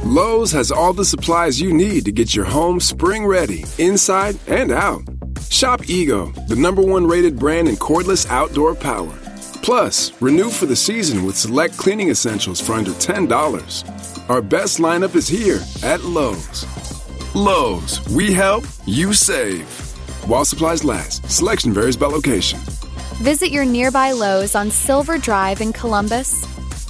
Lowe's has all the supplies you need to get your home spring ready, inside and out. Shop Ego, the #1 rated brand in cordless outdoor power. Plus, renew for the season with select cleaning essentials for under $10. Our best lineup is here at Lowe's. Lowe's, we help, you save. While supplies last, selection varies by location. Visit your nearby Lowe's on Silver Drive in Columbus.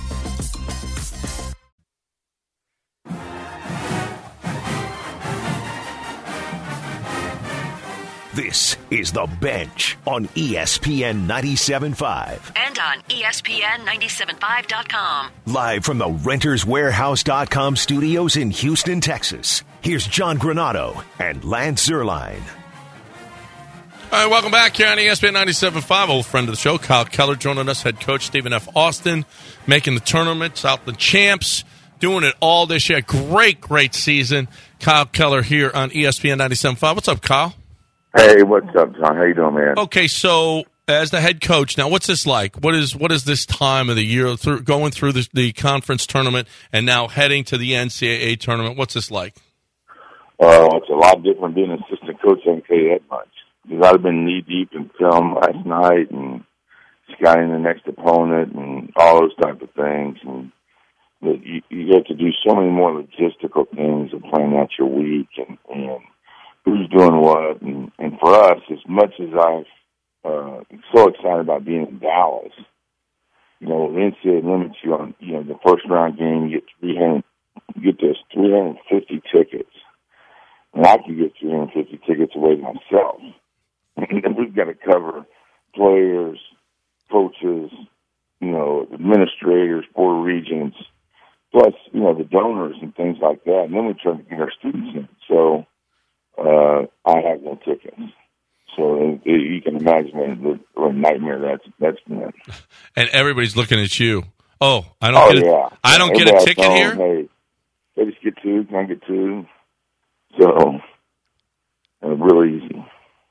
This is The Bench on ESPN 97.5. And on ESPN975.com. Live from the RentersWarehouse.com studios in Houston, Texas. Here's John Granato and Lance Zierlein. All right, welcome back here on ESPN 97.5. Old friend of the show, Kyle Keller, joining us. Head coach Stephen F. Austin, making the tournament, Southland champs, doing it all this year. Great season. Kyle Keller here on ESPN 97.5. What's up, Kyle? Hey, what's up, John? How you doing, man? Okay, so as the head coach, now what's this like? What is this time of the year, going through the conference tournament and now heading to the NCAA tournament? What's this like? It's a lot different being an assistant coach. I can tell you that much. Because I've been knee-deep in film last night and scouting the next opponent and all those type of things. And you get to do so many more logistical things and plan out your week and who's doing what. And for us, as much as I'm so excited about being in Dallas, the NCAA limits you on, the first round game, you get 350 tickets. And I can get 350 tickets away myself. And we've got to cover players, coaches, administrators, board regions, plus, the donors and things like that. And then we try to get our students in. So I have no tickets. So you can imagine what a nightmare that's been. And everybody's looking at you. Oh, I don't get a ticket here? Hey, they just get two. Can I get two? So, really easy.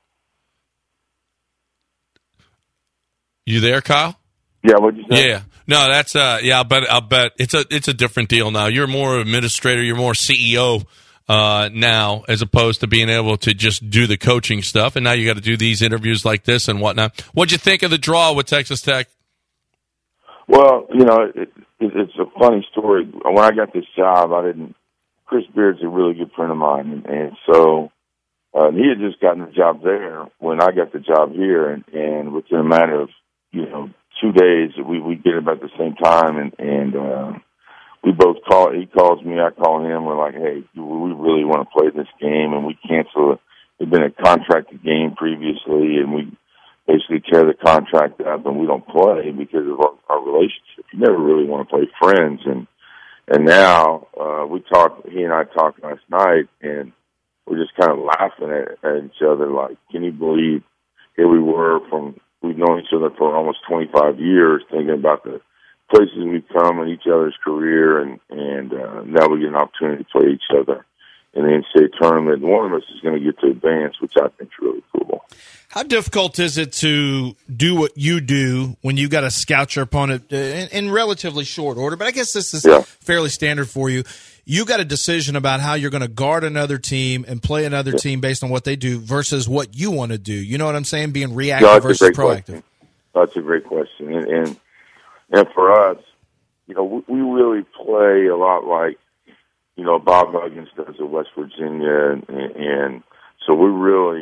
You there, Kyle? Yeah, what'd you say? Yeah. No, that's I'll bet it's a different deal now. You're more administrator, you're more CEO now, as opposed to being able to just do the coaching stuff. And now you got to do these interviews like this and whatnot. What'd you think of the draw with Texas Tech? Well, it's a funny story. When I got this job, Chris Beard's a really good friend of mine, and so he had just gotten the job there when I got the job here, and within a matter of 2 days, we get about the same time, and we both call. He calls me, I call him. We're like, hey, we really want to play this game, and we cancel it. It'd been a contracted game previously, and we basically tear the contract up, and we don't play because of our relationship. You never really want to play friends, and now he and I talked last night, and we're just kind of laughing at each other like, can you believe here we were we've known each other for almost 25 years, thinking about the places we've come in each other's career, and now we get an opportunity to play each other in the NCAA tournament. One of us is going to get to advance, which I think is really cool. How difficult is it to do what you do when you got to scout your opponent in relatively short order? But I guess this is fairly standard for you. You got a decision about how you're going to guard another team and play another team based on what they do versus what you want to do. You know what I'm saying? Being reactive versus proactive. Question. That's a great question. And for us, we really play a lot like, Bob Huggins does at West Virginia. And so we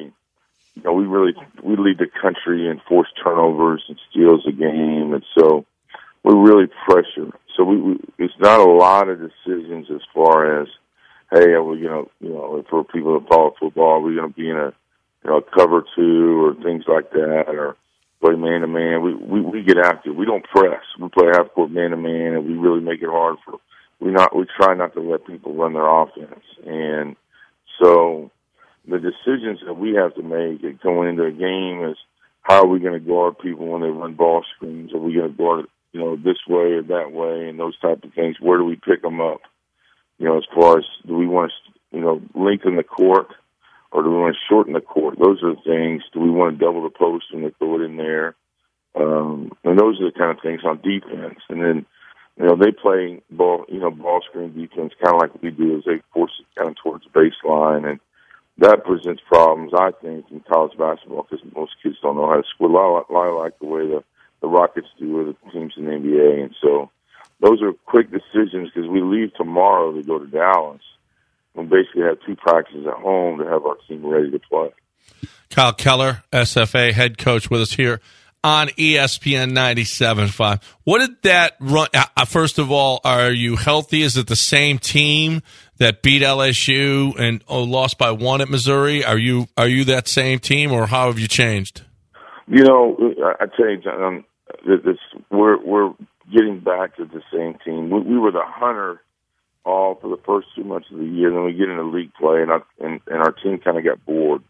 lead the country in forced turnovers and steals a game. And so we really pressure. So it's not a lot of decisions as far as, hey, for people that follow football, are we going to be in a cover two or things like that, or play man to man? We get after it. We don't press. We play half court man to man, and we really make it hard we try not to let people run their offense. And so the decisions that we have to make going into a game is, how are we going to guard people when they run ball screens? Are we going to guard this way or that way, and those type of things? Where do we pick them up? As far as, do we want to, lengthen the court, or do we want to shorten the court? Those are the things. Do we want to double the post when they throw it in there? And those are the kind of things on defense. And then they play ball screen defense kind of like we do, as they force it kind of towards the baseline, and that presents problems, I think, in college basketball because most kids don't know how to score. A lot like the way the Rockets do with the teams in the NBA, and so those are quick decisions because we leave tomorrow to go to Dallas. We basically have 2 practices at home to have our team ready to play. Kyle Keller, SFA head coach, with us here on ESPN 97.5. What did that run? First of all, are you healthy? Is it the same team that beat LSU and lost by 1 at Missouri? Are you that same team, or how have you changed? I tell you, John, we're getting back to the same team. We were the hunter all for the first 2 months of the year. Then we get into league play, and our team kind of got bored.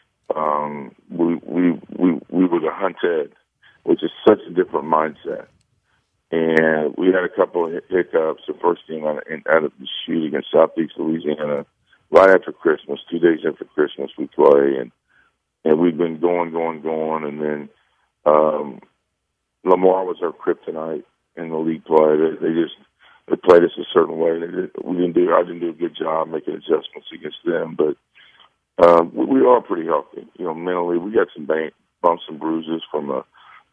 We were the hunted, which is such a different mindset. And we had a couple of hiccups. The first game out of the shoot against Southeast Louisiana, right after Christmas, 2 days after Christmas, we play, and we've been going, and then Lamar was our kryptonite in the league play. They played us a certain way. I didn't do a good job making adjustments against them, but we are pretty healthy. Mentally, we got some bumps and bruises from a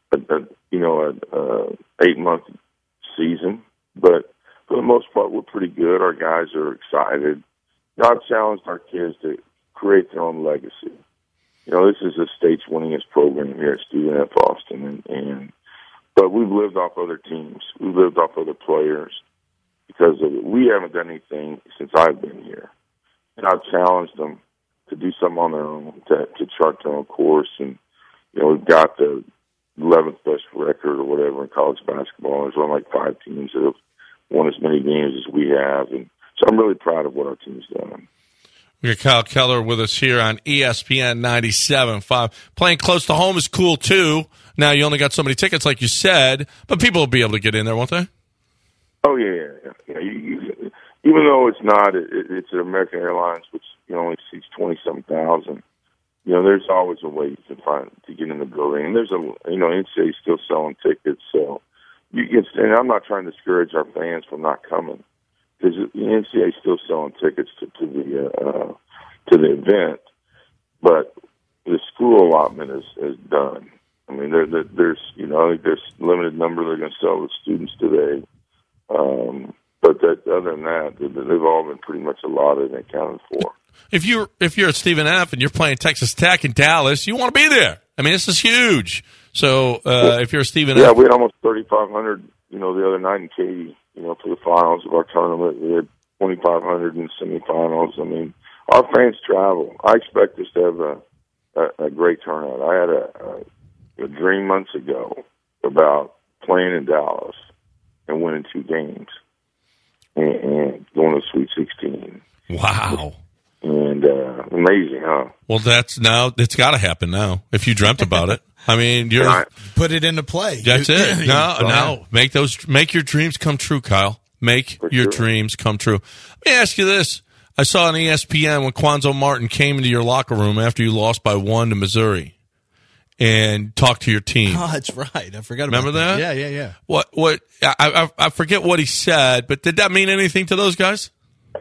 8-month season, but for the most part, we're pretty good. Our guys are excited. I've challenged our kids to create their own legacy. This is the state's winningest program here at Stephen F. Austin, but we've lived off other teams. We've lived off other players because of it. We haven't done anything since I've been here, and I've challenged them to do something on their own, to chart their own course. And we've got the 11th best record or whatever in college basketball. There's only like 5 teams that have won as many games as we have, and so I'm really proud of what our team's done. We got Kyle Keller with us here on ESPN 97.5. Playing close to home is cool, too. Now, you only got so many tickets, like you said, but people will be able to get in there, won't they? Oh, yeah. Even though it's not, it's at American Airlines, which only seats 20-something,000. There's always a way you can find to get in the building. And there's NCAA is still selling tickets, so you can. And I'm not trying to discourage our fans from not coming, because the NCAA is still selling tickets to the event, but the school allotment is done. I mean, there's I think there's a limited number they're going to sell to students today. But other than that, they've all been pretty much allotted and accounted for. If you're at Stephen F. and you're playing Texas Tech in Dallas, you want to be there. I mean, this is huge. So if you're a Stephen F. Yeah, we had almost 3,500, the other night in Katy, for the finals of our tournament. We had 2,500 in semifinals. I mean, our fans travel. I expect us to have a great turnout. I had a dream months ago about playing in Dallas and winning 2 games and going to Sweet 16. Wow. And amazing, huh? Well, it's got to happen now. If you dreamt about it, I mean, put it into play. That's it. No, make your dreams come true, Kyle. Make your dreams come true. Let me ask you this: I saw on ESPN when Quanzo Martin came into your locker room after you lost by 1 to Missouri and talked to your team. Oh, that's right. I forgot about Remember that? Yeah. What? I forget what he said, but did that mean anything to those guys?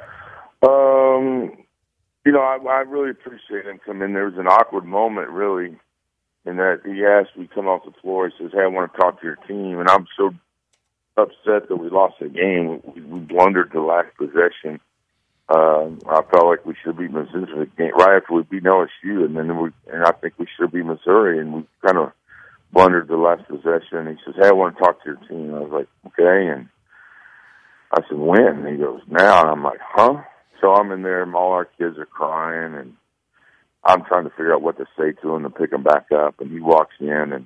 I really appreciate him coming in. There was an awkward moment, really, in that he asked me to come off the floor. He says, "Hey, I want to talk to your team." And I'm so upset that we lost the game. We blundered the last possession. I felt like we should beat Missouri right after we beat LSU, and I think we should beat Missouri, and we kind of blundered the last possession. He says, "Hey, I want to talk to your team." I was like, "Okay," and I said, "When?" And he goes, "Now." And I'm like, "Huh?" So I'm in there, and all our kids are crying, and I'm trying to figure out what to say to him to pick him back up. And he walks in, and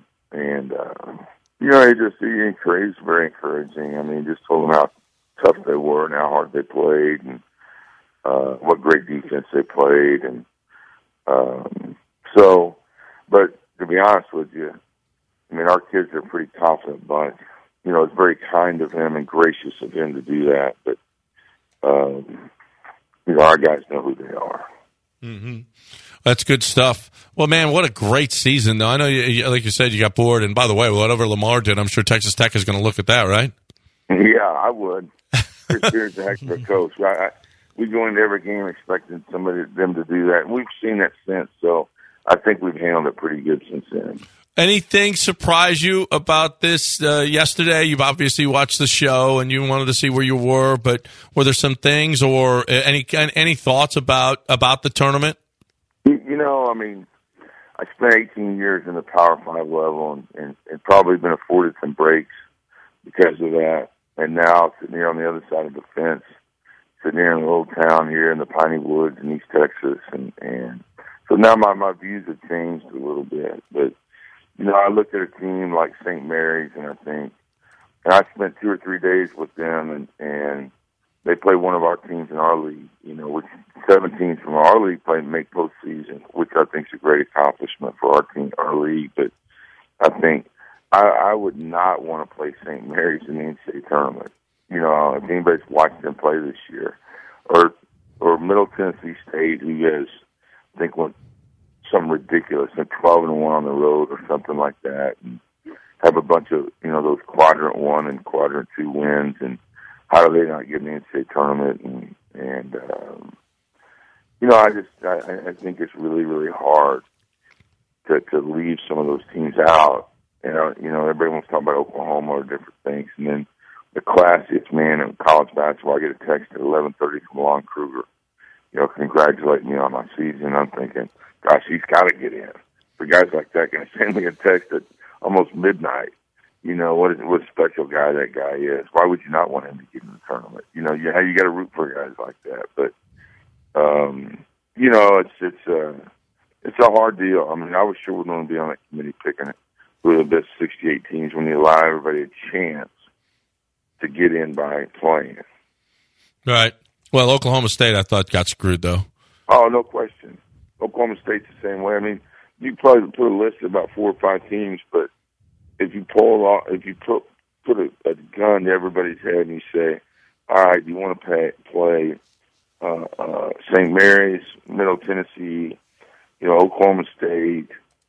he encouraged, very encouraging. I mean, just told them how tough they were and how hard they played, and what great defense they played. And but to be honest with you, I mean, our kids are a pretty confident bunch. It's very kind of him and gracious of him to do that, but our guys know who they are. Mm-hmm. That's good stuff. Well, man, what a great season, though. I know, like you said, you got bored. And by the way, whatever Lamar did, I'm sure Texas Tech is going to look at that, right? Yeah, I would. Chris Beard's a heck of a coach. We go into every game expecting them to do that, and we've seen that since. So I think we've handled it pretty good since then. Anything surprise you about this yesterday? You've obviously watched the show and you wanted to see where you were, but were there some things or any thoughts about the tournament? You know, I mean, I spent 18 years in the Power 5 level and probably been afforded some breaks because of that. And now sitting here on the other side of the fence, sitting here in a little town here in the Piney Woods in East Texas, and so now my views have changed a little bit. But you know, I look at a team like St. Mary's, and I spent 2 or 3 days with them, and they play one of our teams in our league. You know, which 7 teams from our league make postseason, which I think is a great accomplishment for our team, our league. But I think I would not want to play St. Mary's in the NCAA tournament. You know, if anybody's watched them play this year, or Middle Tennessee State, who has, I think, went something ridiculous, like 12-1 on the road or something like that, and have a bunch of, you know, those quadrant 1 and quadrant 2 wins, and how do they not get in the NCAA tournament? And you know, I think it's really, really hard to leave some of those teams out. And you know, everybody wants to talk about Oklahoma or different things, and then the classiest man in college basketball, I get a text at 11:30 from Lon Kruger, you know, congratulating me on my season. I'm thinking, gosh, he's got to get in. For guys like that, guy send me a text at almost midnight. You know, what a special guy that guy is. Why would you not want him to get in the tournament? You know, you got to root for guys like that. But you know, it's a hard deal. I mean, I was sure we're going to be on that committee picking it with the best 68 teams when you allow everybody a chance to get in by playing. Right. Well, Oklahoma State, I thought, got screwed, though. Oh, no question. Oklahoma State's the same way. I mean, you probably put a list of about 4 or 5 teams, but if you put a gun to everybody's head and you say, all right, you want to play St. Mary's, Middle Tennessee, you know, Oklahoma State,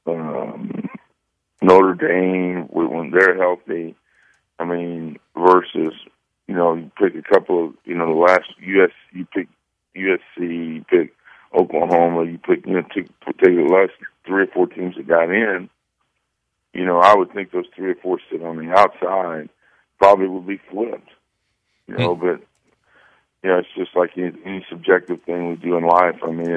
Notre Dame, when they're healthy, I mean, versus, you know, you pick a couple of, you know, the last you pick USC, you pick Oklahoma, you pick, you know, take the last 3 or 4 teams that got in, you know, I would think those 3 or 4 sit on the outside probably would be flipped, you know, but, you know, it's just like any subjective thing we do in life. I mean,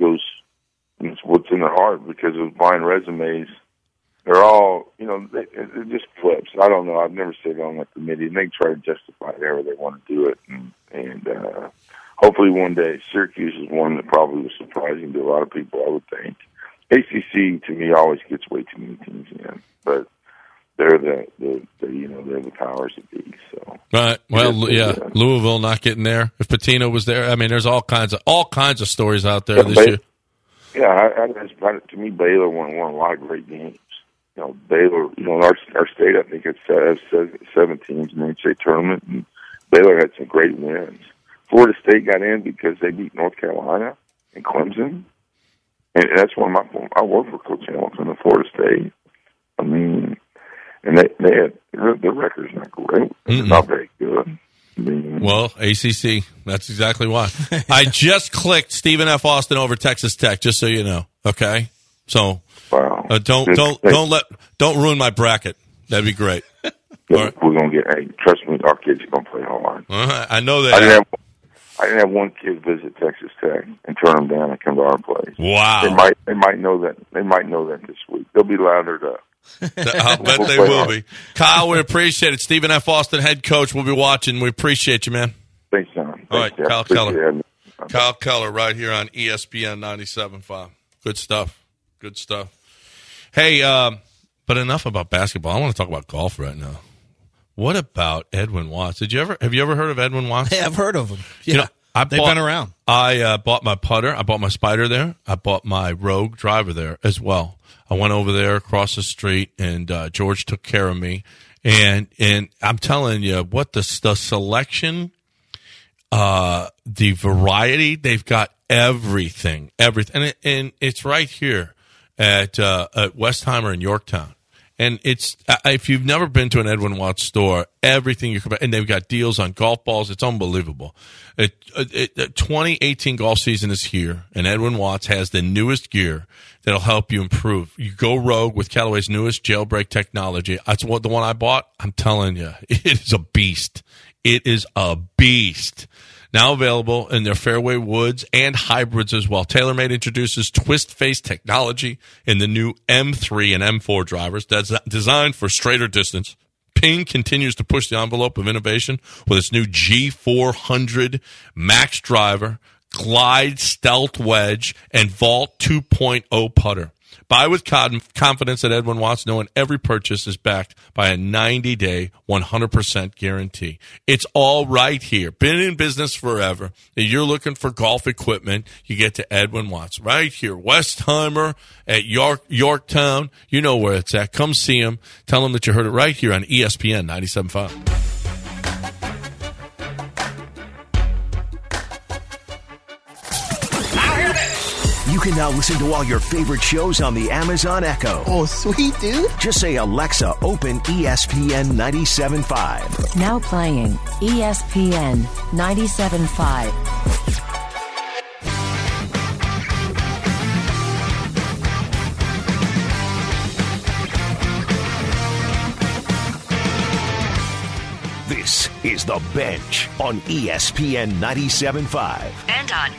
it's what's in their heart because of blind resumes. They're all, you know, it just flips. I don't know. I've never sat on that committee, and they try to justify it however they want to do it. And hopefully one day Syracuse is one that probably was surprising to a lot of people, I would think. ACC, to me, always gets way too many teams in. But they're they're the powers that be. So right. Well, yeah, Louisville not getting there. If Pitino was there, I mean, there's all kinds of stories out there this year. Yeah, to me, Baylor won a lot of great games. You know, Baylor, you know, our state, I think it's 7 teams in the NCAA tournament, and Baylor had some great wins. Florida State got in because they beat North Carolina and Clemson, and that's one of I worked for Coach Hamilton at Florida State. I mean, and they had their record's not great, it's not very good. I mean, well, ACC, that's exactly why. I just clicked Stephen F. Austin over Texas Tech, just so you know. Okay, so. Wow. Don't ruin my bracket. That'd be great. Right. We're gonna get. Hey, trust me, our kids are gonna play hard. I know that. I didn't have one kid visit Texas Tech and turn them down and come to our place. Wow. They might know that. They might know that this week. They'll be loudered up. I'll bet they will be. Kyle, we appreciate it. Stephen F. Austin, head coach. We'll be watching. We appreciate you, man. Thanks, John. All right, Kyle Keller. Kyle Keller, right here on ESPN 97.5. Good stuff. Good stuff. Hey, but enough about basketball. I want to talk about golf right now. What about Edwin Watts? Have you ever heard of Edwin Watts? Hey, I've heard of him. Yeah, you know, they've been around. I bought my putter. I bought my Spider there. I bought my Rogue driver there as well. I went over there across the street, and George took care of me. And I'm telling you, what the selection, the variety, they've got everything, and it's right here at Westheimer in Yorktown. And it's if you've never been to an Edwin Watts store, everything you can, and they've got deals on golf balls. It's unbelievable. 2018 golf season is here, and Edwin Watts has the newest gear that'll help you improve. You go rogue with Callaway's newest jailbreak technology. That's the one I bought. I'm telling you, it is a beast. It is a beast. Now available in their fairway woods and hybrids as well. TaylorMade introduces twist face technology in the new M3 and M4 drivers that's designed for straighter distance. Ping continues to push the envelope of innovation with its new G400 Max driver, Glide Stealth Wedge, and Vault 2.0 putter. Buy with confidence at Edwin Watts, knowing every purchase is backed by a 90-day, 100% guarantee. It's all right here. Been in business forever. If you're looking for golf equipment, you get to Edwin Watts. Right here, Westheimer at Yorktown. You know where it's at. Come see him. Tell him that you heard it right here on ESPN 97.5. You can now listen to all your favorite shows on the Amazon Echo. Oh, sweet, dude. Just say, Alexa, open ESPN 97.5. Now playing ESPN 97.5. This is The Bench on ESPN 97.5. And on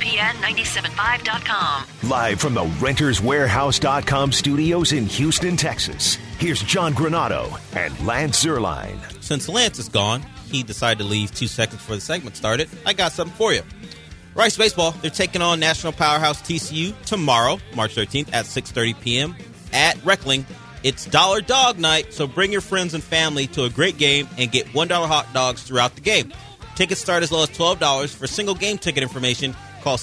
ESPN975.com. Live from the RentersWarehouse.com studios in Houston, Texas. Here's John Granado and Lance Zierlein. Since Lance is gone, he decided to leave 2 seconds before the segment started. I got something for you. Rice Baseball, they're taking on national powerhouse TCU tomorrow, March 13th at 6:30 p.m. at Reckling. It's Dollar Dog Night, so bring your friends and family to a great game and get $1 hot dogs throughout the game. Tickets start as low as $12. For single game ticket information, call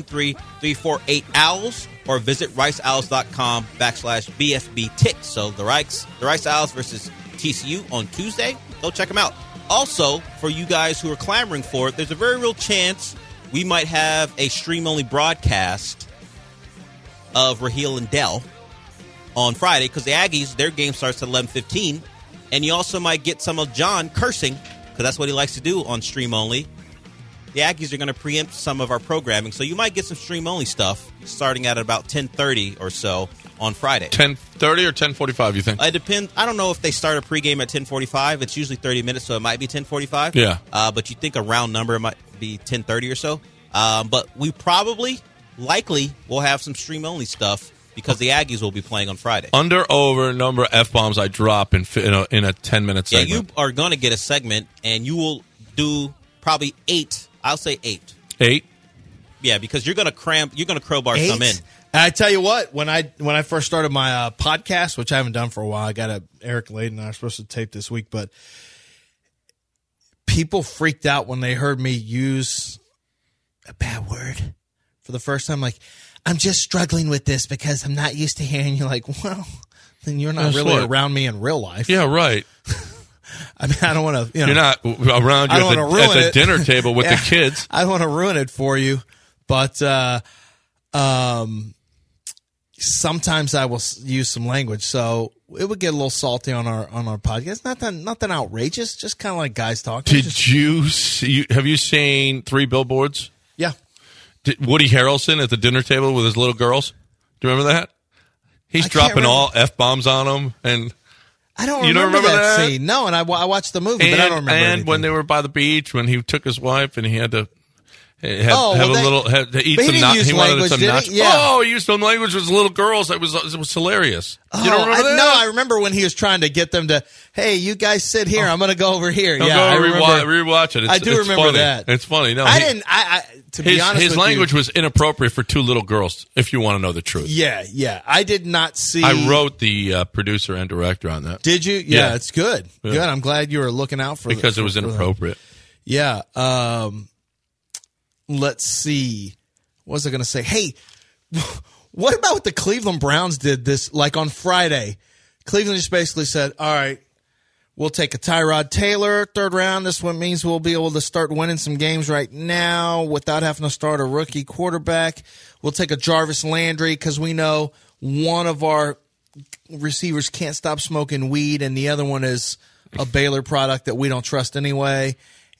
713-348-OWLS or visit riceowls.com/BSB tickets. So the Rice Owls versus TCU on Tuesday. Go check them out. Also, for you guys who are clamoring for it, there's a very real chance we might have a stream-only broadcast of Raheel and Dell on Friday, because the Aggies, their game starts at 11:15, and you also might get some of John cursing, because that's what he likes to do on Stream Only. The Aggies are going to preempt some of our programming, so you might get some Stream Only stuff starting at about 10:30 or so on Friday. 10:30 or 10:45, you think? It depends. I don't know if they start a pregame at 10:45. It's usually 30 minutes, so it might be 10:45. Yeah. But you think a round number might be 10:30 or so. But we likely will have some Stream Only stuff, because the Aggies will be playing on Friday. Under, over, number of F-bombs I drop in a 10-minute segment. Yeah, you are going to get a segment, and you will do probably 8. I'll say 8. 8? Yeah, because you're going to crowbar 8? some in. I tell you what, when I first started my podcast, which I haven't done for a while, I got Eric Layden I was supposed to tape this week, but people freaked out when they heard me use a bad word for the first time. Like, I'm just struggling with this because I'm not used to hearing you. Like, well, then you're not really around me in real life. Yeah, right. I mean, I don't want to. You're not around you at the dinner table with the kids. I don't want to ruin it for you, but sometimes I will use some language, so it would get a little salty on our podcast. Nothing outrageous, just kind of like guys talking. Have you seen 3 Billboards? Yeah. Woody Harrelson at the dinner table with his little girls. Do you remember that? He's dropping all F-bombs on them. And I don't remember that scene. No, and I watched the movie, but I don't remember anything. When they were by the beach, when he took his wife and he had to eat some nachos. Yeah. Oh, he used some language with his little girls. It was hilarious. You don't remember that? No, I remember when he was trying to get them to, hey, you guys sit here. I'm going to go over here. Go rewatch it. I do remember funny. that. It's funny. No, to be honest with you, his language was inappropriate for 2 little girls, if you want to know the truth. Yeah. I did not see. I wrote the producer and director on that. Did you? Yeah, it's good. Yeah. Good. I'm glad you were looking out for because it was inappropriate. Yeah. Let's see. What was I going to say? Hey, what about what the Cleveland Browns did this, like on Friday? Cleveland just basically said, all right, we'll take a Tyrod Taylor 3rd round. This one means we'll be able to start winning some games right now without having to start a rookie quarterback. We'll take a Jarvis Landry because we know one of our receivers can't stop smoking weed, and the other one is a Baylor product that we don't trust anyway.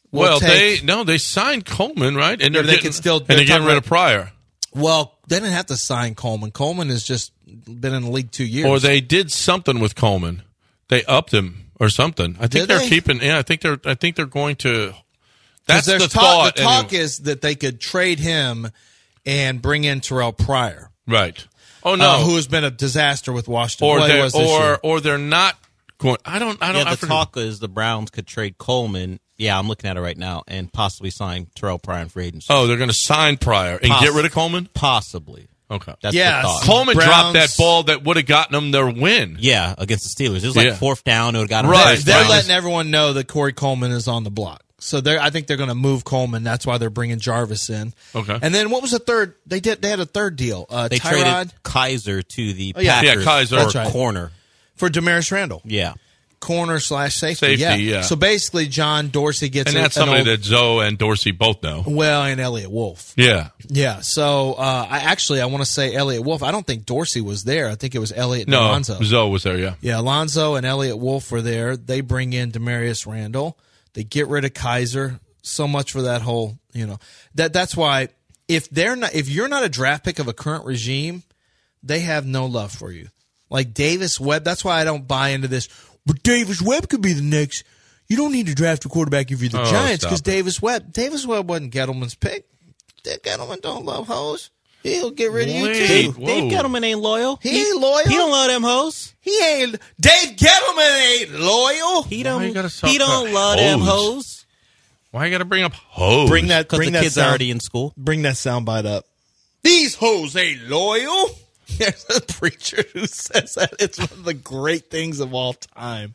They signed Coleman, right? And they're getting rid of Pryor. Well, they didn't have to sign Coleman. Coleman has just been in the league 2 years. Or they did something with Coleman. They upped him or something. I think they're keeping. Yeah, I think they're going to. That's the thought. The talk is that they could trade him and bring in Terrell Pryor. Right. Oh no, who has been a disaster with Washington? Or they're not going. I don't. The talk is the Browns could trade Coleman. Yeah, I'm looking at it right now, and possibly sign Terrell Pryor in free agency. Oh, they're going to sign Pryor and get rid of Coleman? Possibly. Okay. That's the thought. Coleman dropped that ball that would have gotten them their win. Yeah, against the Steelers. It was like fourth down. It would have gotten right. They're letting everyone know that Corey Coleman is on the block. So I think they're going to move Coleman. That's why they're bringing Jarvis in. Okay. And then what was the third? They had a third deal. They traded Kaiser to the Packers Yeah, Kaiser. for corner. For Damaris Randall. Yeah. Corner/safety. Yeah. So basically, John Dorsey gets and that's somebody that Zoe and Dorsey both know. Well, and Elliott Wolf. Yeah. Yeah. So I want to say Elliott Wolf. I don't think Dorsey was there. I think it was Elliott and Alonzo. Zoe was there, yeah. Yeah, Alonzo and Elliott Wolf were there. They bring in Demarius Randall. They get rid of Kaiser. So much for that whole, that's why if you're not a draft pick of a current regime, they have no love for you. Like Davis Webb, that's why I don't buy into this. But Davis Webb could be the next. You don't need to draft a quarterback if you're the Giants because Davis Webb wasn't Gettleman's pick. Gettleman don't love hoes. He'll get rid of you too. Dave Gettleman ain't loyal. He ain't loyal. He don't love them hoes. He ain't. Dave Gettleman ain't loyal. He don't love them hoes. Why you got to bring up hoes? Because the kid's already in school. Bring that soundbite up. These hoes ain't loyal. There's a preacher who says that. It's one of the great things of all time.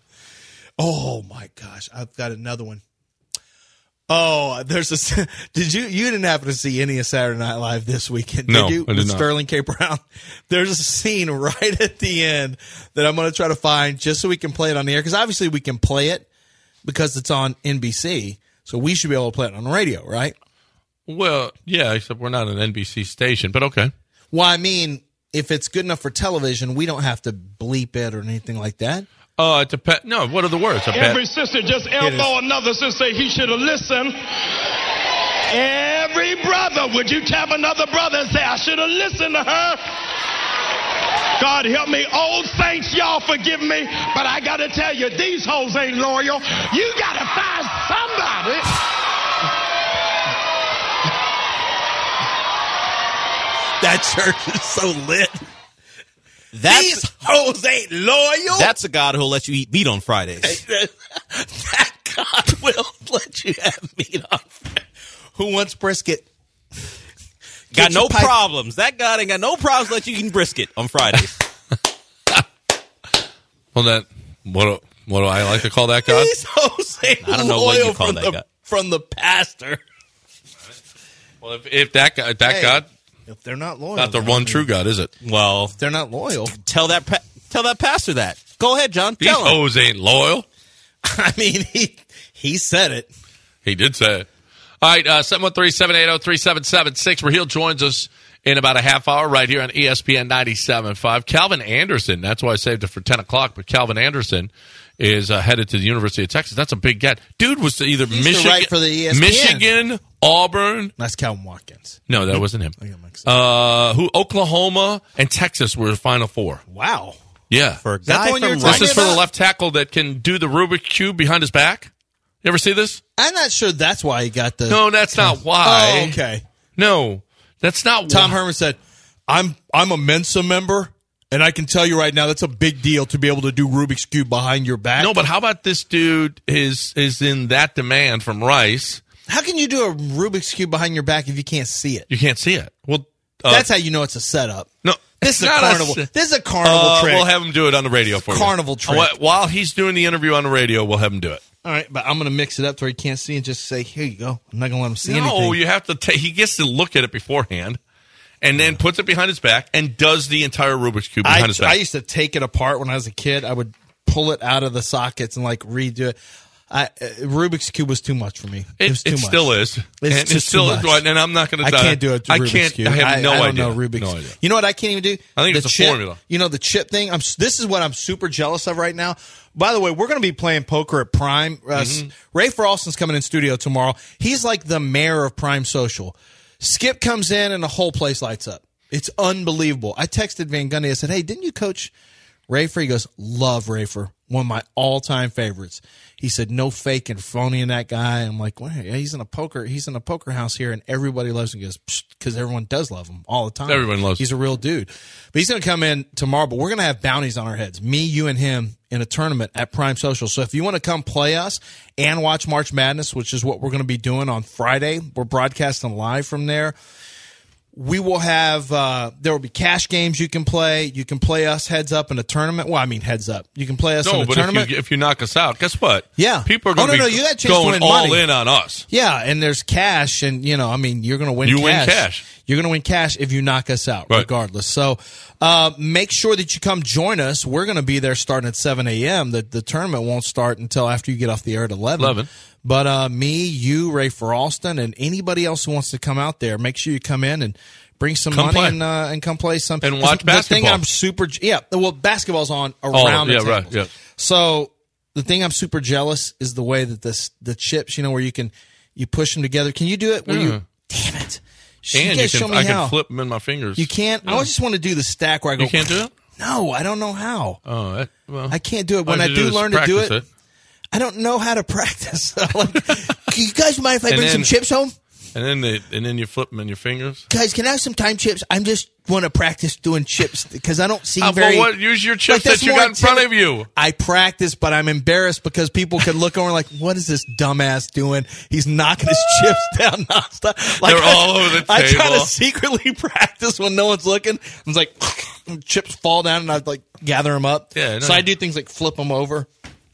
Oh my gosh, I've got another one. Oh, there's a. You didn't happen to see any of Saturday Night Live this weekend? No, did you? I did not. Sterling K. Brown. There's a scene right at the end that I'm going to try to find just so we can play it on the air because obviously we can play it because it's on NBC. So we should be able to play it on the radio, right? Well, yeah, except we're not an NBC station, but okay. Well, I mean, if it's good enough for television, we don't have to bleep it or anything like that. Oh, it depends. No, what are the words? Every sister just elbow another sister. He should have listened. Every brother, would you tap another brother and say, I should have listened to her? God help me. Old saints, y'all forgive me, but I got to tell you, these hoes ain't loyal. You got to find somebody. That church is so lit. These hoes ain't loyal. That's a God who'll let you eat meat on Fridays. That God will let you have meat on Fridays. Who wants brisket? Got no problems. That God ain't got no problems let you eat brisket on Fridays. Well, what do I like to call that God? These hoes ain't I don't know what you call that God. From the pastor. Well, if that God... If they're not loyal, not the one true God, is it? Well, if they're not loyal, tell that pastor that. Go ahead, John. These hoes ain't loyal. I mean, he said it. He did say it. All right, 713-780-3776. Raheel joins us in about a half hour right here on ESPN 97.5. Calvin Anderson, that's why I saved it for 10 o'clock, but Calvin Anderson is headed to the University of Texas. That's a big get. Dude was to either Michigan, for the ESPN. Michigan, Auburn. That's Calvin Watkins. No, that wasn't him. Oklahoma and Texas were the Final Four. Wow. Yeah. For a guy this is for the left tackle that can do the Rubik's Cube behind his back. You ever see this? I'm not sure that's why he got the... No, that's not why. Oh, okay. No, that's not why. Tom Herman said, I'm a Mensa member, and I can tell you right now that's a big deal to be able to do Rubik's Cube behind your back. No, but how about this dude is in that demand from Rice? How can you do a Rubik's Cube behind your back if you can't see it? You can't see it. Well, that's how you know it's a setup. No, this is a carnival. This is a carnival trick. We'll have him do it on the radio for you. Carnival trick. While he's doing the interview on the radio, we'll have him do it. All right, but I'm going to mix it up to where he can't see and just say, here you go. I'm not going to let him see anything. No, you have to he gets to look at it beforehand and then puts it behind his back and does the entire Rubik's Cube behind his back. I used to take it apart when I was a kid. I would pull it out of the sockets and redo it. Rubik's Cube was too much for me. It was too much. Still is. It's just still too much. And I'm not going to. I can't do it. Rubik's Cube. I have no idea. I don't know Rubik's. No idea. You know what I can't even do? I think it's a formula. You know the chip thing. This is what I'm super jealous of right now. By the way, we're going to be playing poker at Prime. Ray Fralston's coming in studio tomorrow. He's like the mayor of Prime Social. Skip comes in and the whole place lights up. It's unbelievable. I texted Van Gundy. I said, "Hey, didn't you coach Rafer?" He goes, "Love Rafer. One of my all-time favorites." He said, "No fake and phony in that guy." I'm like, well, he's in a poker house here, and everybody loves him. He goes, because everyone does love him all the time. Everyone loves him. He's a real dude. But he's going to come in tomorrow, but we're going to have bounties on our heads. Me, you, and him in a tournament at Prime Social. So if you want to come play us and watch March Madness, which is what we're going to be doing on Friday, we're broadcasting live from there. We will have, there will be cash games you can play. You can play us heads up in a tournament. Well, I mean, heads up. You can play us in a tournament. If you knock us out, guess what? Yeah. People are going to be going all in on us. Yeah, and there's cash, and, you're going to win cash. You win cash. You're going to win cash if you knock us out, regardless. So make sure that you come join us. We're going to be there starting at 7 a.m. The tournament won't start until after you get off the air at 11. But me, you, Ray Fralston, and anybody else who wants to come out there, make sure you come in and bring some money and come play some. And watch basketball. The thing I'm basketball's on around the tables. Right, yeah. So the thing I'm super jealous is the way that the chips, where you push them together. Can you do it? Damn it. And I can flip them in my fingers. You can't? Yeah. I just want to do the stack where I go. You can't do it? No, I don't know how. Oh, I can't do it. When I do learn to do it, I don't know how to practice. You guys mind if I bring some chips home? And then you flip them in your fingers. Guys, can I have some time chips? I just want to practice doing chips because I don't seem use your chips that you got in front of you. I practice, but I'm embarrassed because people can look over like, what is this dumbass doing? He's knocking his chips down nonstop. They're all over the table. I try to secretly practice when no one's looking. I'm like, chips fall down and I gather them up. Yeah, so I do things like flip them over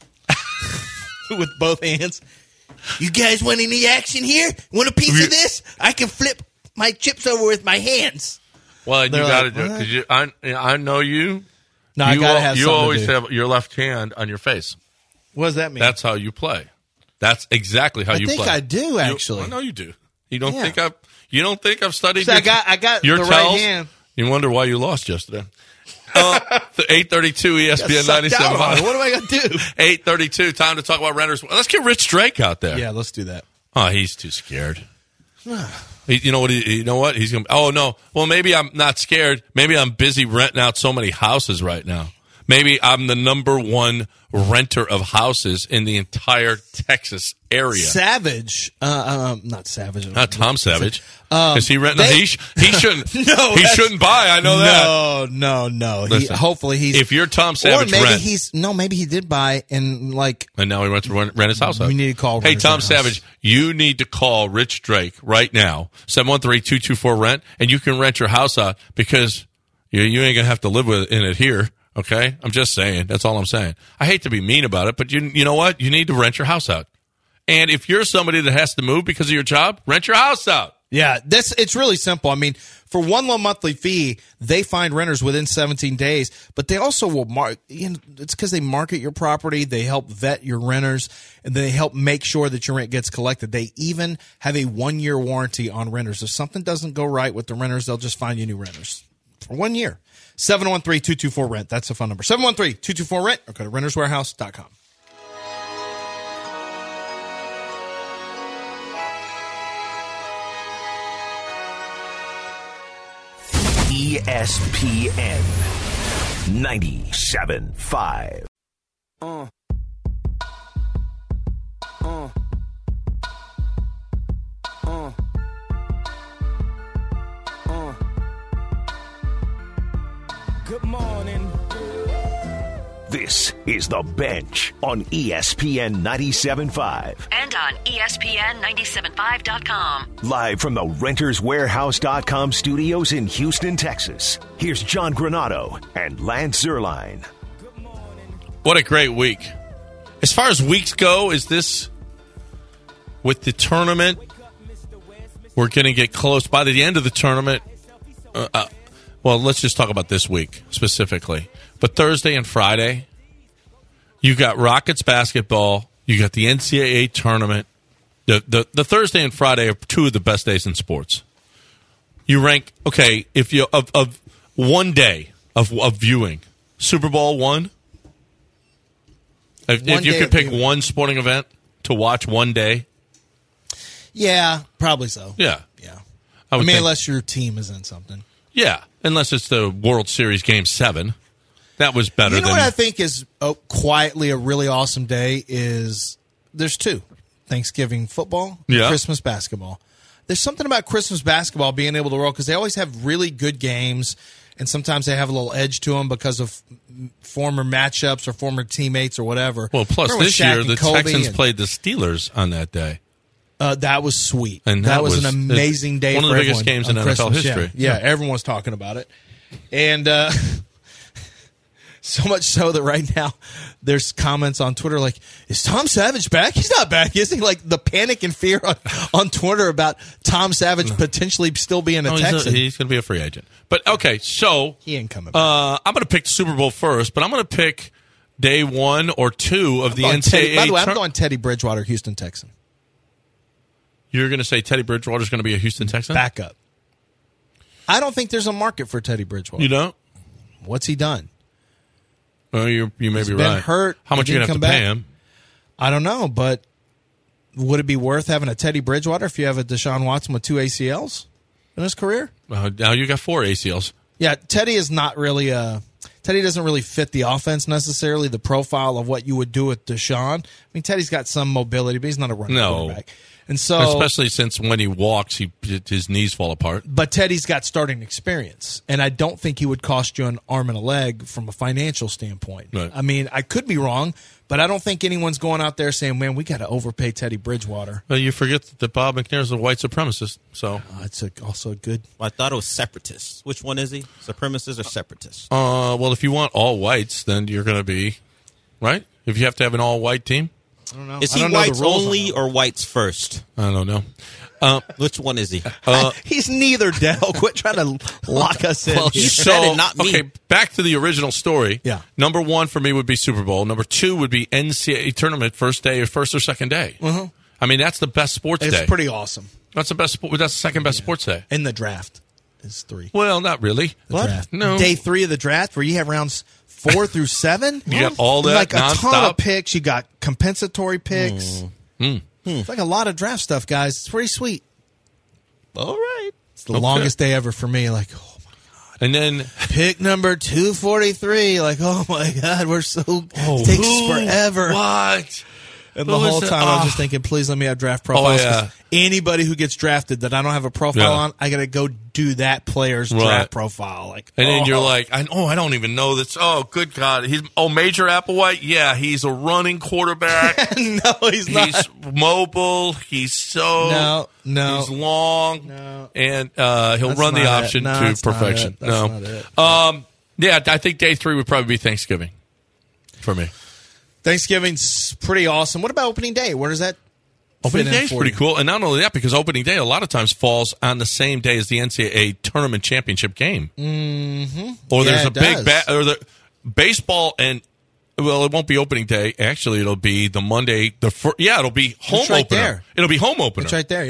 with both hands. You guys want any action here? Want a piece of this? I can flip my chips over with my hands. Well, you got to do it because I know you. No, I got to have. You always have your left hand on your face. What does that mean? That's how you play. That's exactly how you play. I think I do actually. I know you do. You don't think I've. You don't think I've studied? So I got your the tells? right hand. You wonder why you lost yesterday. The 8:32 ESPN 97.5. What am I going to do? 8:32. Time to talk about renters. Let's get Rich Drake out there. Yeah, let's do that. Oh, he's too scared. You know what? He's going. Oh no. Well, maybe I'm not scared. Maybe I'm busy renting out so many houses right now. Maybe I'm the number one renter of houses in the entire Texas area. Savage, not Savage, not Tom Savage. Is he renting? He shouldn't. No, he shouldn't buy. I know that. No. Listen, hopefully he's. If you're Tom Savage, or maybe he did buy and now he wants to rent his house out. We need to call. Hey, Tom Savage, you need to call Rich Drake right now. 713-224-RENT, and you can rent your house out because you ain't gonna have to live in it here. Okay, I'm just saying. That's all I'm saying. I hate to be mean about it, but you know what? You need to rent your house out. And if you're somebody that has to move because of your job, rent your house out. Yeah, it's really simple. I mean, for one low monthly fee, they find renters within 17 days, but they also will it's because they market your property, they help vet your renters, and they help make sure that your rent gets collected. They even have a 1-year warranty on renters. If something doesn't go right with the renters, they'll just find you new renters for 1 year. 713-224-RENT. That's the phone number. 713-224-RENT or go to renterswarehouse.com. ESPN 97.5. Good morning. This is The Bench on ESPN 97.5. And on ESPN975.com. Live from the RentersWarehouse.com studios in Houston, Texas. Here's John Granado and Lance Zierlein. What a great week. As far as weeks go, is this with the tournament? We're going to get close. By the end of the tournament, well, let's just talk about this week specifically. But Thursday and Friday, you got Rockets basketball You got the NCAA tournament. The Thursday and Friday are two of the best days in sports. You rank, okay, if you of one day of viewing, Super Bowl one. If you could pick one sporting event to watch one day. Yeah, probably so. Yeah. I mean, unless your team is in something. Yeah, unless it's the World Series Game 7. That was better than... You know what I think is quietly a really awesome day is there's two. Thanksgiving football and Christmas basketball. There's something about Christmas basketball being able to roll because they always have really good games, and sometimes they have a little edge to them because of former matchups or former teammates or whatever. Well, plus this year, the Texans played the Steelers on that day. That was sweet. And that was an amazing day for everyone. One of the biggest games in NFL history. Yeah, everyone was talking about it. And so much so that right now there's comments on Twitter like, is Tom Savage back? He's not back, is he? Like the panic and fear on Twitter about Tom Savage potentially still being a Texan. He's going to be a free agent. But, okay, so he ain't coming back. I'm going to pick the Super Bowl first, but I'm going to pick day 1 or 2 of the NCAA. By the way, I'm going Teddy Bridgewater, Houston Texan. You're going to say Teddy Bridgewater is going to be a Houston Texan? Back up. I don't think there's a market for Teddy Bridgewater. You don't? What's he done? Well, you may be right. Hurt. How much are you going to have to pay him? I don't know, but would it be worth having a Teddy Bridgewater if you have a Deshaun Watson with 2 ACLs in his career? Now you got 4 ACLs. Yeah, Teddy is not really Teddy doesn't really fit the offense necessarily, the profile of what you would do with Deshaun. I mean, Teddy's got some mobility, but he's not a running quarterback. And so, especially since when he walks, his knees fall apart. But Teddy's got starting experience, and I don't think he would cost you an arm and a leg from a financial standpoint. Right. I mean, I could be wrong, but I don't think anyone's going out there saying, man, we got to overpay Teddy Bridgewater. Well, you forget that Bob McNair's a white supremacist. So it's also a good... Well, I thought it was separatist. Which one is he? Supremacist or separatist? Well, if you want all whites, then you're going to be... Right? If you have to have an all-white team? I don't know. Is he whites only or whites first? I don't know. Which one is he? He's neither, Dell. Quit trying to lock us in. Well, you said it, not me. Okay, back to the original story. Yeah. Number 1 for me would be Super Bowl. Number 2 would be NCAA tournament first or second day. Mm-hmm. I mean, that's the best sports day. It's pretty awesome. That's the best. That's the second best sports day. And the draft is 3. Well, not really. Draft. No. Day 3 of the draft where you have rounds 4 through 7. You got all that like nonstop. A ton of picks. You got compensatory picks. It's like a lot of draft stuff, guys. It's pretty sweet. All right. It's the longest day ever for me. Like, oh my God. And then pick number 243. Like, oh my God, we're so it takes forever. What? And the whole time I was just thinking, please let me have draft profiles. Oh, yeah. Anybody who gets drafted that I don't have a profile on, I got to go do that player's draft profile. Like, and then you're like, I don't even know this. Oh, good God. He's Major Applewhite? Yeah, he's a running quarterback. No, he's not. He's mobile. He's so... No. He's long. No. And he'll run the option to perfection. Not it. Yeah, I think day 3 would probably be Thanksgiving for me. Thanksgiving's pretty awesome. What about opening day? Where does that Opening day is pretty cool. And not only that, because opening day a lot of times falls on the same day as the NCAA tournament championship game. Mm-hmm. Or there's a big or the baseball and well, it won't be opening day. Actually, it'll be the Monday. It'll be home opener. There. It'll be home opener. It's right there.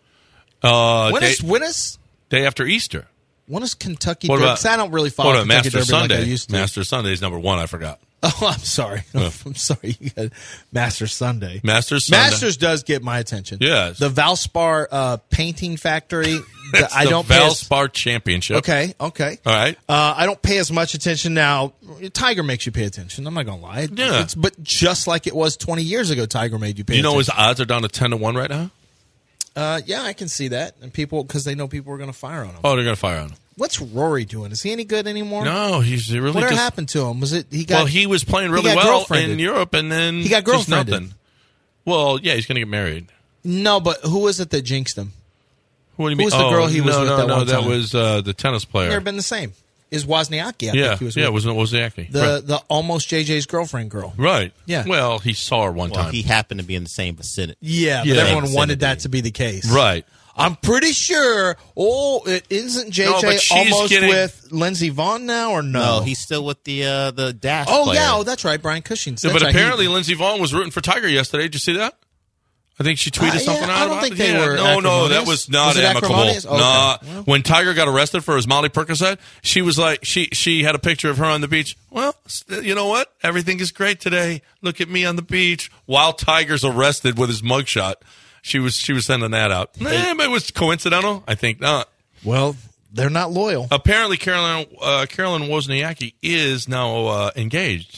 Yeah. When is day after Easter? When is Kentucky Derby? I don't really follow Kentucky Master Derby Sunday. like I used to. Master Sunday is number 1. I forgot. Oh, I'm sorry. I'm sorry. You got Master Sunday. Masters Sunday. Masters does get my attention. Yes. The Valspar painting factory. I don't Valspar Championship. Okay. All right. I don't pay as much attention now. Tiger makes you pay attention. I'm not going to lie. Yeah. But just like it was 20 years ago, Tiger made you pay attention. You know his odds are down to 10-1 right now? Yeah, I can see that. And people, because they know people are going to fire on him. Oh, they're going to fire on him. What's Rory doing? Is he any good anymore? No, he's really. What happened to him? Was it he got? Well, he was playing really well in Europe, and then he got girlfriended. Nothing. Well, yeah, he's going to get married. No, but who was it that jinxed him? What do you mean? Who was the girl he was with that one time? That was the tennis player. Never been the same. Is Wozniacki? I think he was it was Wozniacki. The almost JJ's girlfriend girl. Right. Yeah. Well, he saw her one time. He happened to be in the same vicinity. Yeah, but everyone wanted that to be the case. Right. I'm pretty sure. Oh, it isn't No, but JJ she's almost getting- with Lindsey Vaughn now, or no? No, he's still with the Dash. Oh player. yeah, oh that's right, Brian Cushing. Yeah, but apparently Lindsey Vaughn was rooting for Tiger yesterday. Did you see that? I think she tweeted something out. I don't about think it. they were. No, that was not Was it amicable. acrimonious? Okay. Nah. Well. When Tiger got arrested for his Molly Percocet, she was like, she had a picture of her on the beach. Well, you know what? Everything is great today. Look at me on the beach while Tiger's arrested with his mugshot. She was sending that out. But it was coincidental. I think not. Well, they're not loyal. Apparently, Carolyn Wozniacki is now engaged,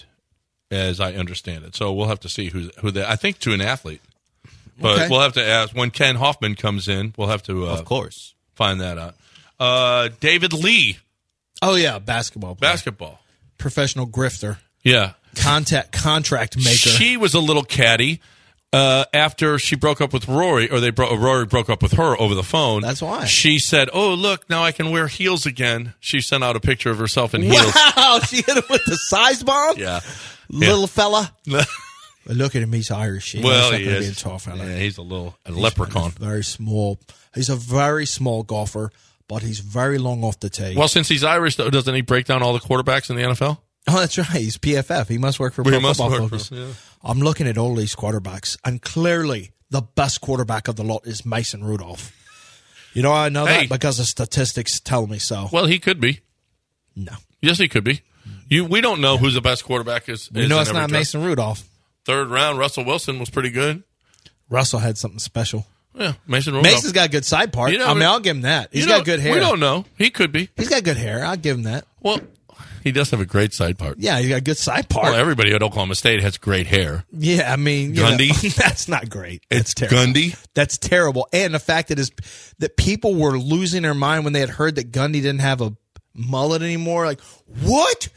as I understand it. So we'll have to see who they. I think to an athlete. But Okay. we'll have to ask when Ken Hoffman comes in. We'll have to, Of course. find that out. David Lee, Oh yeah, basketball player. basketball. Professional grifter, Yeah, contract maker. she was a little catty after she broke up with Rory, or Rory broke up with her over the phone. That's why. She said, "Oh, look, now I can wear heels again." She sent out a picture of herself in heels. Wow, she hit him with the size bomb. Yeah, Little fella. Look at him, he's Irish. well, not he gonna be a is. tall fella. Yeah, he's a leprechaun. Very small. He's a very small golfer, but he's very long off the tee. Well, since he's Irish, though, doesn't he break down all the quarterbacks in the NFL? Oh, that's right. He's PFF. He must work for He Pro must Football work Focus. for- yeah. I'm looking at all these quarterbacks, and clearly the best quarterback of the lot is Mason Rudolph. You know how I know Hey. that? Because the statistics tell me so. Well, he could be. No. Yes, he could be. We don't know who's the best quarterback is. We know in it's every not draft. Mason Rudolph. Third round, Russell Wilson was pretty good. Russell had something special. Yeah, Mason Rudolph. Mason's got a good side part. You know, I mean, I'll give him that. He's got good hair. We don't know. He could be. He's got good hair. I'll give him that. Well, he does have a great side part. Yeah, he's got a good side part. Well, everybody at Oklahoma State has great hair. Yeah, I mean, you Gundy? know, that's not great. It's terrible. Gundy? That's terrible. And the fact that people were losing their mind when they had heard that Gundy didn't have a mullet anymore. Like, what?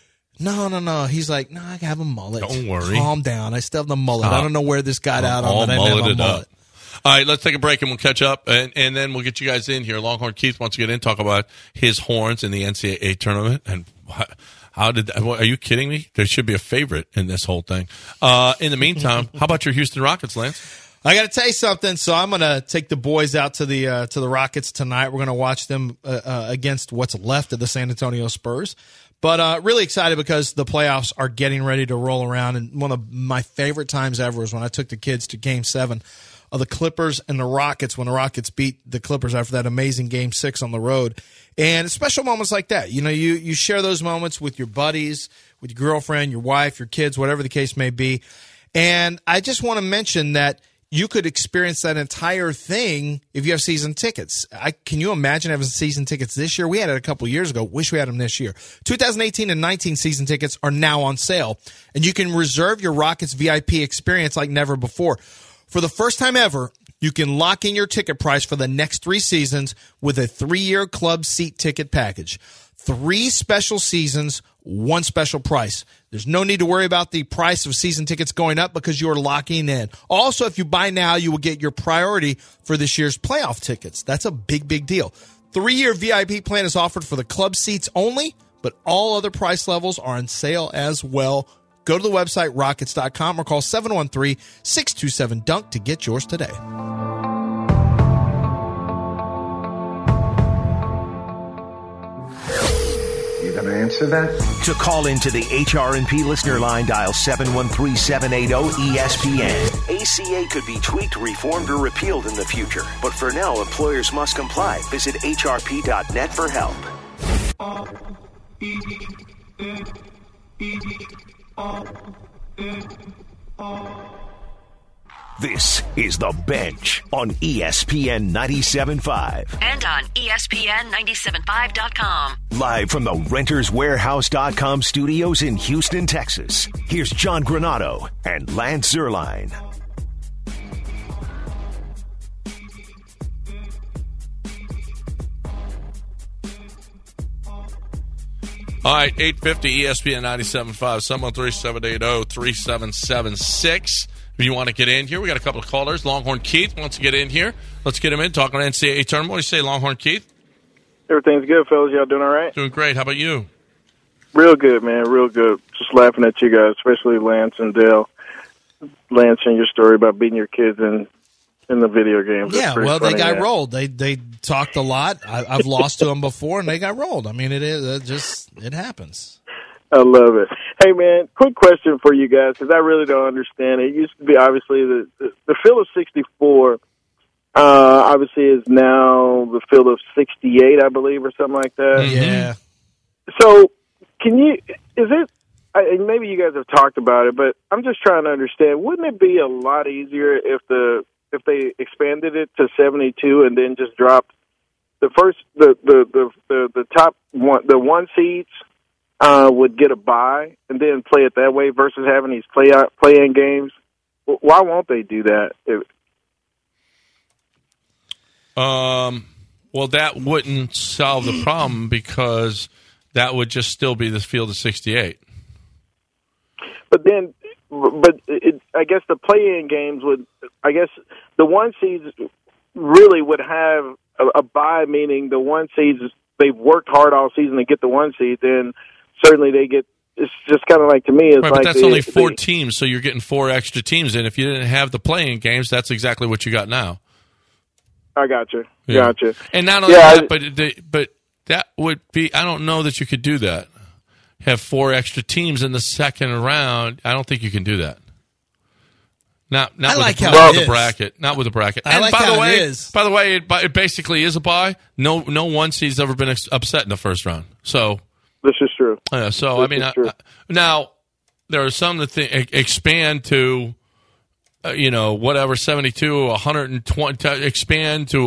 No. He's like, no, I have a mullet. Don't worry. Calm down. I still have the mullet. Stop. I don't know where this got out All on, but I have a mulleted mullet. up. All right, let's take a break and we'll catch up, and then we'll get you guys in here. Longhorn Keith wants to get in, talk about his horns in the NCAA tournament, and how did that, are you kidding me? There should be a favorite in this whole thing. In the meantime, how about your Houston Rockets, Lance? I got to tell you something. So I'm going to take the boys out to the Rockets tonight. We're going to watch them against what's left of the San Antonio Spurs. But really excited because the playoffs are getting ready to roll around. And one of my favorite times ever was when I took the kids to Game 7 of the Clippers and the Rockets, when the Rockets beat the Clippers after that amazing Game 6 on the road. And special moments like that. You know, you share those moments with your buddies, with your girlfriend, your wife, your kids, whatever the case may be. And I just want to mention that you could experience that entire thing if you have season tickets. Can you imagine having season tickets this year? We had it a couple years ago. Wish we had them this year. 2018 and 19 season tickets are now on sale, and you can reserve your Rockets VIP experience like never before. For the first time ever, you can lock in your ticket price for the next 3 seasons with a 3-year club seat ticket package. 3 special seasons, 1 special price. There's no need to worry about the price of season tickets going up because you're locking in. Also, if you buy now, you will get your priority for this year's playoff tickets. That's a big, big deal. 3-year VIP plan is offered for the club seats only, but all other price levels are on sale as well. Go to the website, rockets.com, or call 713-627-DUNK to get yours today. You gonna answer that? To call into the HRNP listener line, dial 713-780-ESPN. ACA could be tweaked, reformed, or repealed in the future. But for now, employers must comply. Visit hrp.net for help. This is The Bench on ESPN 97.5. And on ESPN975.com. Live from the RentersWarehouse.com studios in Houston, Texas. Here's John Granado and Lance Zierlein. All right, 850 ESPN 97.5, 713-780-3776. If you want to get in here, we got a couple of callers. Longhorn Keith wants to get in here. Let's get him in, talking NCAA tournament. What do you say, Longhorn Keith? Everything's good, fellas. Y'all doing all right? Doing great. How about you? Real good, man. Real good. Just laughing at you guys, especially Lance and Dale. Lance, and your story about beating your kids in in the video games. Yeah, well, they got rolled. They talked a lot. I've lost to them before, and they got rolled. I mean, it happens. I love it. Hey, man, quick question for you guys, because I really don't understand it. It used to be, obviously, the field of 64, obviously, is now the field of 68, I believe, or something like that. Yeah. So, and maybe you guys have talked about it, but I'm just trying to understand, wouldn't it be a lot easier if they expanded it to 72 and then just dropped the top one, the one seeds would get a bye and then play it that way versus having these play-in games? Why won't they do that? Well, that wouldn't solve the problem because that would just still be the field of 68. I guess the play-in games would. I guess the one seeds really would have a bye, meaning the one seeds they've worked hard all season to get the one seed. Then certainly they get. It's just kind of like, to me, it's right, like but that's only 4 teams, so you're getting 4 extra teams. And if you didn't have the play-in games, that's exactly what you got now. I got you. Yeah. Gotcha. And not only that, but that would be. I don't know that you could do that. Have 4 extra teams in the second round. I don't think you can do that. Not with the bracket. Not with the bracket. I and like by how the way, it is. By the way, it basically is a bye. No one seed's ever been upset in the first round. So this is true. Now there are some that expand to, whatever 72, 120, expand to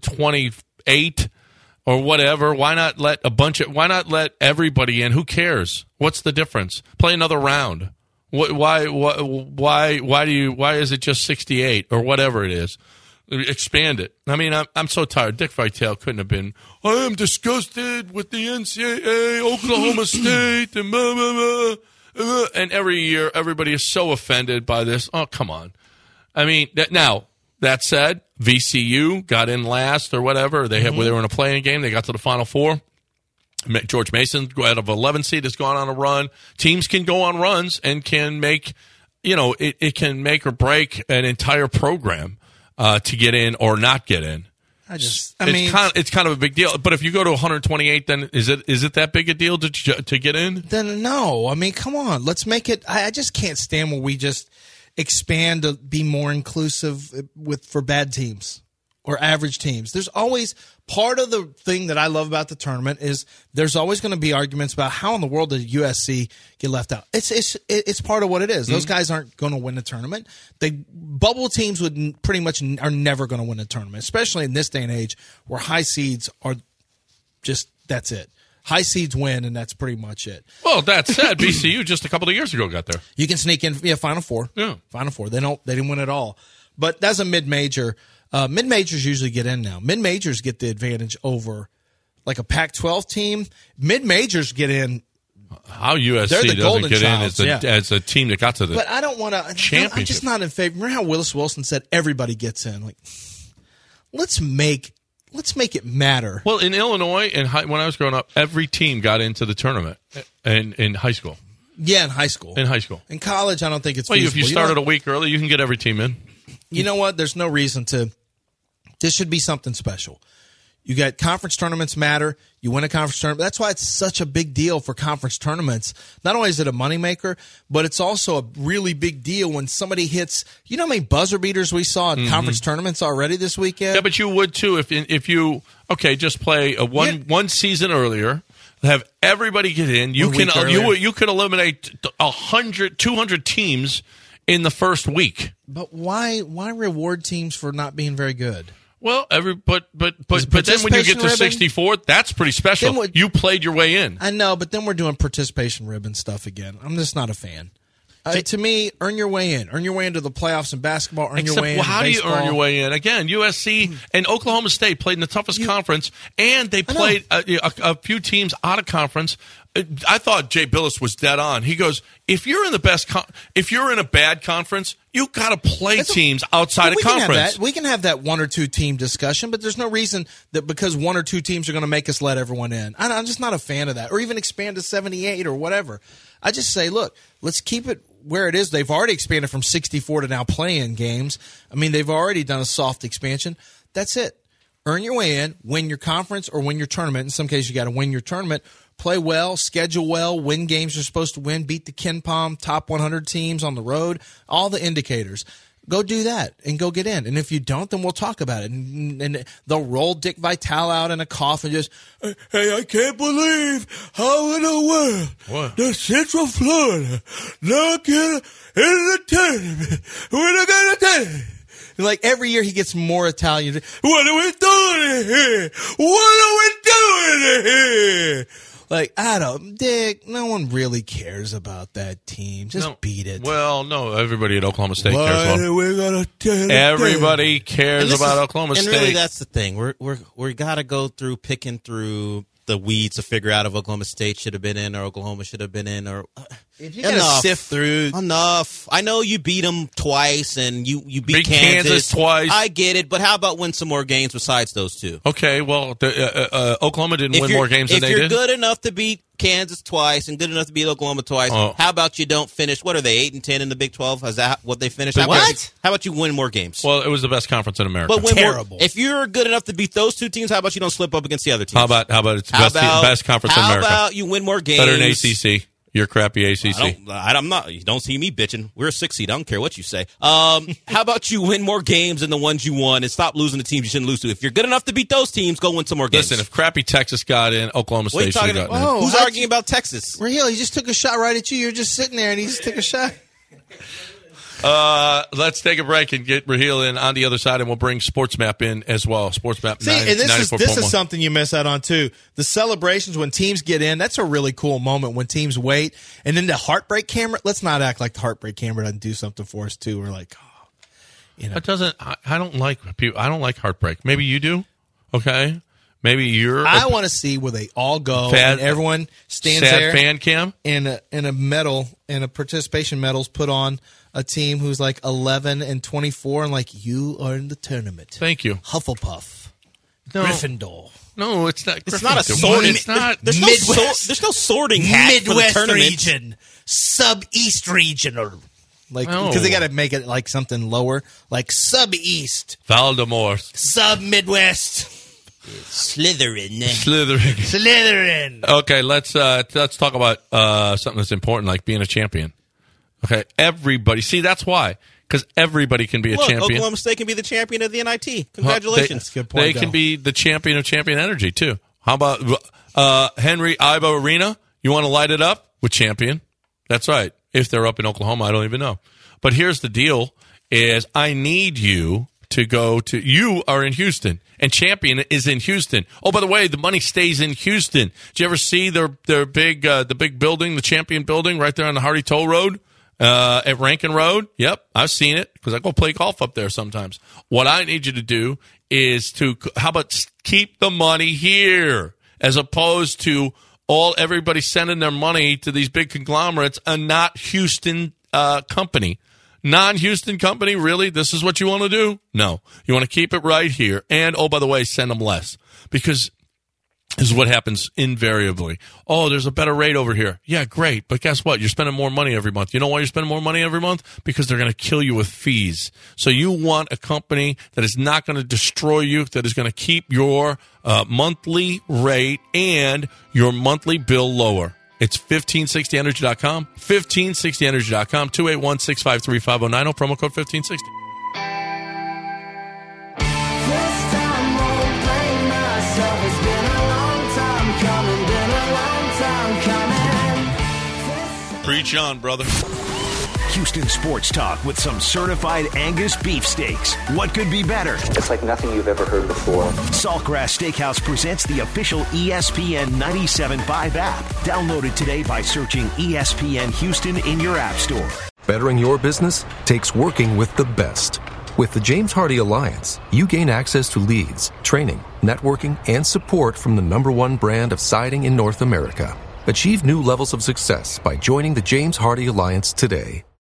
128. Or whatever. Why not let everybody in? Who cares? What's the difference? Play another round. Why is it just 68 or whatever it is? Expand it. I mean, I'm so tired. Dick Vitale couldn't have been. I am disgusted with the NCAA, Oklahoma State, and blah, blah, blah. And every year everybody is so offended by this. Oh, come on. I mean, now. That said, VCU got in last or whatever. They were in a play-in game. They got to the Final Four. George Mason, out of 11 seed, has gone on a run. Teams can go on runs and can make, it can make or break an entire program to get in or not get in. It's kind of a big deal. But if you go to 128, then is it that big a deal to get in? Then no. I mean, come on. Let's make it. I just can't stand where we just expand to be more inclusive for bad teams or average teams. There's always part of the thing that I love about the tournament is there's always going to be arguments about how in the world did USC get left out. It's part of what it is. Those guys aren't going to win the tournament. Bubble teams are never going to win a tournament, especially in this day and age where high seeds are just that's it. High seeds win, and that's pretty much it. Well, that said, VCU just a couple of years ago got there. You can sneak in, Final Four. Yeah, Final Four. They didn't win at all, but that's a mid-major. Mid-majors usually get in now. Mid-majors get the advantage over like a Pac-12 team. Mid-majors get in. How USC doesn't get in as a team that got to the but I don't want to. championship. I'm just not in favor. Remember how Willis Wilson said everybody gets in? Like, let's make it matter. Well, in Illinois, when I was growing up, every team got into the tournament in high school. Yeah, in high school. In college, I don't think it's feasible. If you started a week early, you can get every team in. You know what? There's no reason to. This should be something special. You got conference tournaments matter. You win a conference tournament. That's why it's such a big deal for conference tournaments. Not only is it a moneymaker, but it's also a really big deal when somebody hits. You know how many buzzer beaters we saw in conference tournaments already this weekend? Yeah, but you would too if you just play one season earlier, have everybody get in. You could eliminate 100, 200 teams in the first week. But why reward teams for not being very good? Well, but then when you get to 64, that's pretty special. You played your way in. I know, but then we're doing participation ribbon stuff again. I'm just not a fan. To me, earn your way in. Earn your way into the playoffs in basketball. Your way in how baseball. Do you earn your way in? Again, USC and Oklahoma State played in the toughest conference, and they played a few teams out of conference. I thought Jay Billis was dead on. He goes, if you're in if you're in a bad conference, you got to play teams outside of conference. We can have that 1 or 2 team discussion, but there's no reason that because 1 or 2 teams are going to make us let everyone in. I'm just not a fan of that, or even expand to 78 or whatever. I just say, look, let's keep it where it is, they've already expanded from 64 to now play-in games. I mean, they've already done a soft expansion. That's it. Earn your way in, win your conference or win your tournament. In some cases, you got to win your tournament. Play well, schedule well, win games you're supposed to win, beat the KenPom, top 100 teams on the road, all the indicators. Go do that and go get in. And if you don't, then we'll talk about it. And they'll roll Dick Vitale out in a coffin just, hey, I can't believe how in the world the Central Florida not get in the tournament. We're going to tournament. Like every year he gets more Italian. What are we doing here? What are we doing here? Like, Dick, no one really cares about that team. Just beat it. Well, no, everybody at Oklahoma State cares. Everybody cares about Oklahoma State. And really, that's the thing. We got to go through picking through the weeds to figure out if Oklahoma State should have been in or Oklahoma should have been in. Or if you got to sift through. Enough. I know you beat them twice and you beat Kansas twice. I get it, but how about win some more games besides those two? Okay, well, Oklahoma didn't win more games than they did. If you're good enough to beat Kansas twice and good enough to beat Oklahoma twice, how about you don't finish, what are they, 8-10 in the Big 12? Is that what they finished? How about you win more games? Well, it was the best conference in America. But terrible. If you're good enough to beat those two teams, how about you don't slip up against the other teams? How about it's best conference in America? How about you win more games? Better than ACC. Your crappy ACC. I'm not. You don't see me bitching. We're a 6 seed. I don't care what you say. How about you win more games than the ones you won and stop losing to teams you shouldn't lose to? If you're good enough to beat those teams, go win some more games. Listen, if crappy Texas got in, Oklahoma State should have gotten in. Who's arguing about Texas? Raheel, he just took a shot right at you. You're just sitting there, and he just took a shot. Let's take a break and get Raheel in on the other side, and we'll bring SportsMap in as well. SportsMap 94.1. And this is something you miss out on, too. The celebrations when teams get in, that's a really cool moment when teams wait. And then the heartbreak camera, let's not act like the heartbreak camera doesn't do something for us, too. We're like, It doesn't, I don't like people. I don't like heartbreak. Maybe you do, okay? Maybe you're. I want to see where they all go and everyone stands there. Fan cam? And a medal, and a participation medal's put on a team who's like 11-24, and like, you are in the tournament. Thank you. Hufflepuff. No. Gryffindor. No, it's not. It's not a sorting. It's not. There's no sorting hat for the tournament. Midwest region. Sub-East regional. Like, because they got to make it like something lower, like Sub-East. Voldemort. Sub-Midwest. Slytherin. Okay, let's talk about something that's important, like being a champion. Okay, everybody. See, that's why. Because everybody can be a champion. Oklahoma State can be the champion of the NIT. Congratulations. Good point, they can be the champion of Champion Energy, too. How about Henry Ibo Arena? You want to light it up with Champion? That's right. If they're up in Oklahoma, I don't even know. But here's the deal, is I need you to go to – you are in Houston, and Champion is in Houston. Oh, by the way, the money stays in Houston. Did you ever see their big the big building, the Champion building right there on the Hardy Toll Road? At Rankin Road? Yep, I've seen it because I go play golf up there sometimes. What I need you to do is how about keep the money here as opposed to everybody sending their money to these big conglomerates, a not Houston company. Non-Houston company, really? This is what you want to do? No. You want to keep it right here. And, by the way, send them less. Because this is what happens invariably. Oh, there's a better rate over here. Yeah, great. But guess what? You're spending more money every month. You know why you're spending more money every month? Because they're going to kill you with fees. So you want a company that is not going to destroy you, that is going to keep your monthly rate and your monthly bill lower. It's 1560energy.com, 1560energy.com, 281-653-5090, promo code 1560. Preach on, brother. Houston Sports Talk with some certified Angus beefsteaks. What could be better? It's like nothing you've ever heard before. Saltgrass Steakhouse presents the official ESPN 97.5 app. Download it today by searching ESPN Houston in your app store. Bettering your business takes working with the best. With the James Hardie Alliance, you gain access to leads, training, networking, and support from the #1 brand of siding in North America. Achieve new levels of success by joining the James Hardie Alliance today.